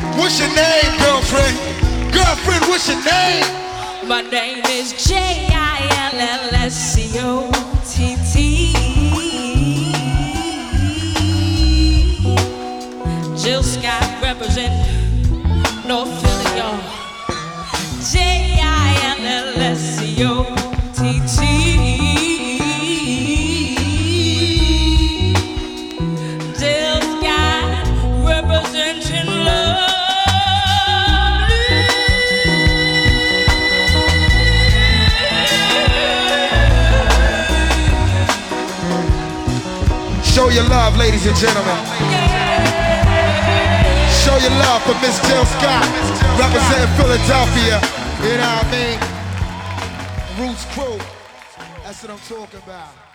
What's your name, girlfriend? Girlfriend, what's your name? My name is Jillscott. Jill Scott represent North Philly, y'all. Jillscott. Jill Scott representing love. Show your love, ladies and gentlemen. Show your love for Miss Jill Scott, representing Philadelphia. You know what I mean? Roots Crew. That's what I'm talking about.